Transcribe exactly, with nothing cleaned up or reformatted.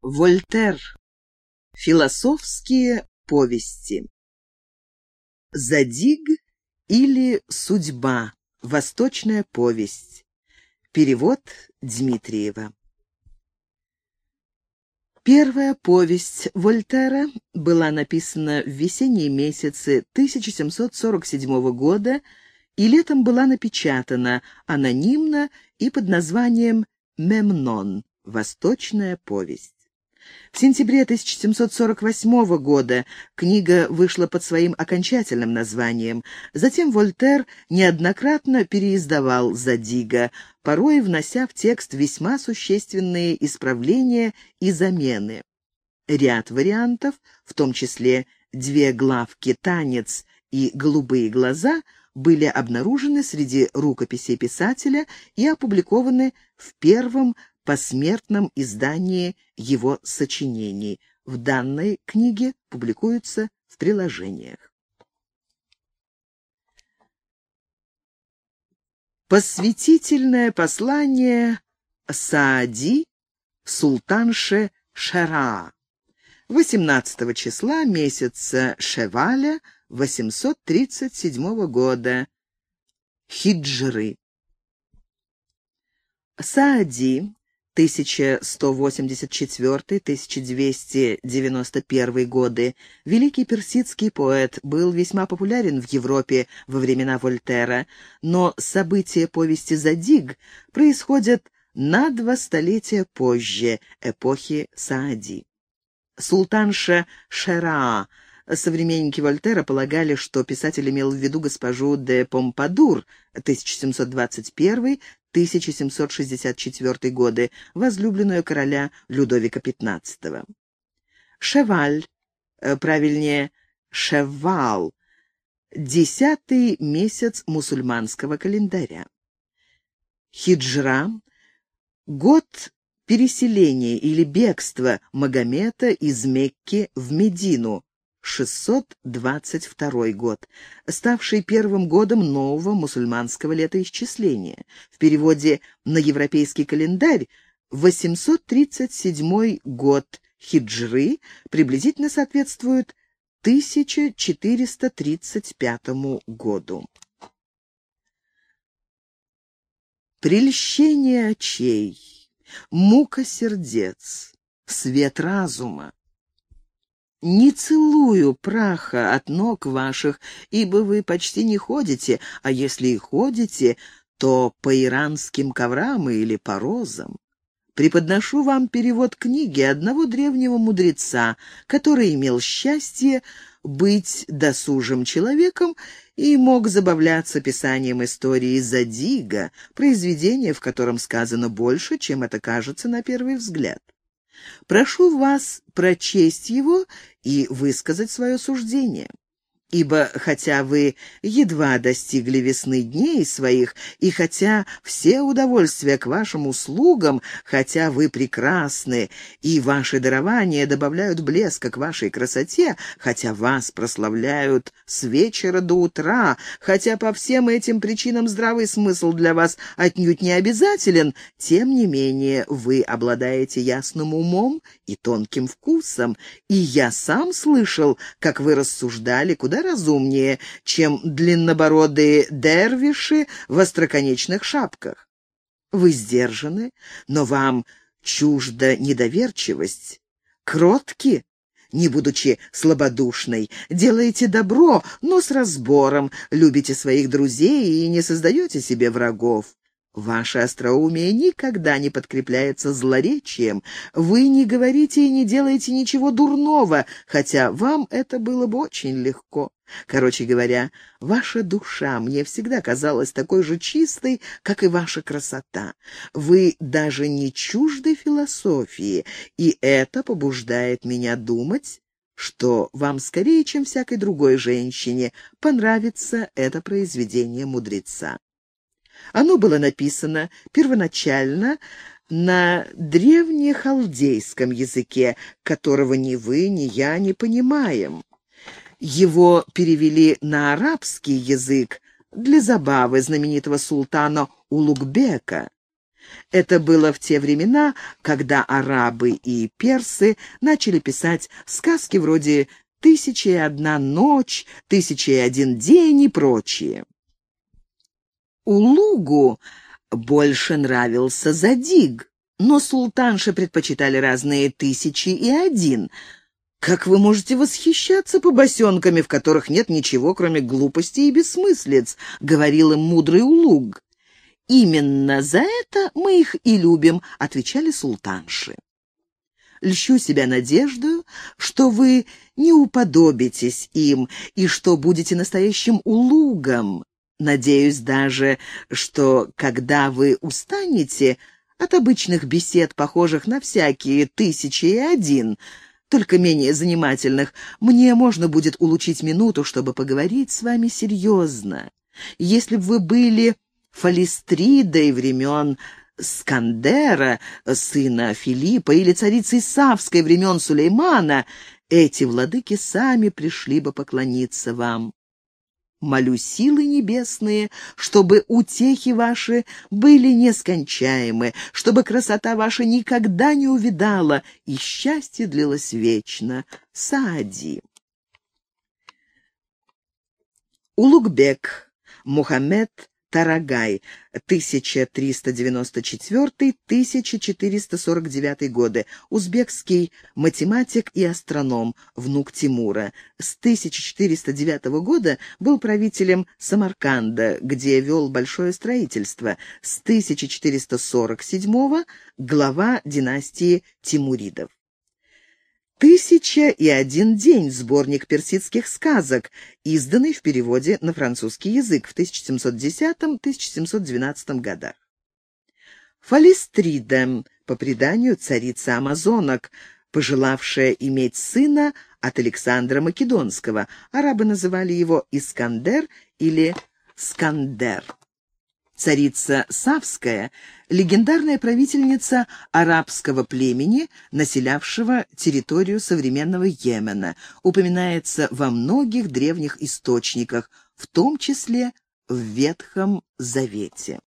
Вольтер. Философские повести. Задиг или судьба. Восточная повесть. Перевод Дмитриева. Первая повесть Вольтера была написана в весенние месяцы тысяча семьсот сорок седьмого года и летом была напечатана анонимно и под названием «Мемнон. Восточная повесть». В сентябре тысяча семьсот сорок восьмого года книга вышла под своим окончательным названием. Затем Вольтер неоднократно переиздавал Задига, порой внося в текст весьма существенные исправления и замены. Ряд вариантов, в том числе две главки «Танец» и «Голубые глаза», были обнаружены среди рукописей писателя и опубликованы в первом посмертном издании его сочинений. В данной книге публикуются в приложениях. Посвятительное послание Саади султанше Шераа восемнадцатого числа месяца Шеваля восемьсот тридцать седьмого года хиджры. Саади тысяча сто восемьдесят четвёртый — тысяча двести девяносто первый годы, великий персидский поэт, был весьма популярен в Европе во времена Вольтера, но события повести «Задиг» происходят на два столетия позже эпохи Саади. Султанша Шераа. Современники Вольтера полагали, что писатель имел в виду госпожу де Помпадур тысяча семьсот двадцать первый — тысяча семьсот шестьдесят четвёртый годы, возлюбленную короля Людовика пятнадцатого. Шеваль, правильнее Шеввал, десятый месяц мусульманского календаря. Хиджра — год переселения или бегства Магомета из Мекки в Медину, шестьсот двадцать второй год, ставший первым годом нового мусульманского летоисчисления. В переводе на европейский календарь восемьсот тридцать седьмой год хиджры приблизительно соответствует тысяча четыреста тридцать пятому году. Прельщение очей, мука сердец, свет разума. Не целую праха от ног ваших, ибо вы почти не ходите, а если и ходите, то по иранским коврам или по розам. Преподношу вам перевод книги одного древнего мудреца, который имел счастье быть досужим человеком и мог забавляться писанием истории Задига, произведения, в котором сказано больше, чем это кажется на первый взгляд. Прошу вас прочесть его и высказать свое суждение. Ибо хотя вы едва достигли весны дней своих, и хотя все удовольствия к вашим услугам, хотя вы прекрасны, и ваши дарования добавляют блеска к вашей красоте, хотя вас прославляют с вечера до утра, хотя по всем этим причинам здравый смысл для вас отнюдь не обязателен, тем не менее вы обладаете ясным умом и тонким вкусом, и я сам слышал, как вы рассуждали куда разумнее, чем длиннобородые дервиши в остроконечных шапках. Вы сдержаны, но вам чужда недоверчивость. Кротки, не будучи слабодушной, делаете добро, но с разбором, любите своих друзей и не создаете себе врагов. Ваше остроумие никогда не подкрепляется злоречием. Вы не говорите и не делаете ничего дурного, хотя вам это было бы очень легко. Короче говоря, ваша душа мне всегда казалась такой же чистой, как и ваша красота. Вы даже не чужды философии, и это побуждает меня думать, что вам скорее, чем всякой другой женщине, понравится это произведение мудреца. Оно было написано первоначально на древнехалдейском языке, которого ни вы, ни я не понимаем. Его перевели на арабский язык для забавы знаменитого султана Улугбека. Это было в те времена, когда арабы и персы начали писать сказки вроде «Тысяча и одна ночь», «Тысяча и один день» и прочие. Улугу больше нравился Задиг, но султанши предпочитали разные «Тысячи и один». Как вы можете восхищаться побосенками, в которых нет ничего, кроме глупости и бессмыслиц, — говорил им мудрый Улуг. «Именно за это мы их и любим», — отвечали султанши. «Льщу себя надеждою, что вы не уподобитесь им и что будете настоящим Улугом. Надеюсь даже, что, когда вы устанете от обычных бесед, похожих на всякие «Тысячи и один», только менее занимательных, мне можно будет улучшить минуту, чтобы поговорить с вами серьезно. Если бы вы были Фалистридой времен Скандера, сына Филиппа, или царицей Савской времен Сулеймана, эти владыки сами пришли бы поклониться вам. Молю силы небесные, чтобы утехи ваши были нескончаемы, чтобы красота ваша никогда не увядала и счастье длилось вечно. Саади. Улугбек Мухаммед Тарагай, тысяча триста девяносто четвёртый — тысяча четыреста сорок девятый годы, узбекский математик и астроном, внук Тимура. С тысяча четыреста девятого года был правителем Самарканда, где вел большое строительство. С тысяча четыреста сорок седьмого глава династии Тимуридов. «Тысяча и один день» — сборник персидских сказок, изданный в переводе на французский язык в тысяча семьсот десятом — тысяча семьсот двенадцатом годах. Фалистрида, по преданию царица амазонок, пожелавшая иметь сына от Александра Македонского. Арабы называли его Искандер или Скандер. Царица Савская — легендарная правительница арабского племени, населявшего территорию современного Йемена, упоминается во многих древних источниках, в том числе в Ветхом Завете.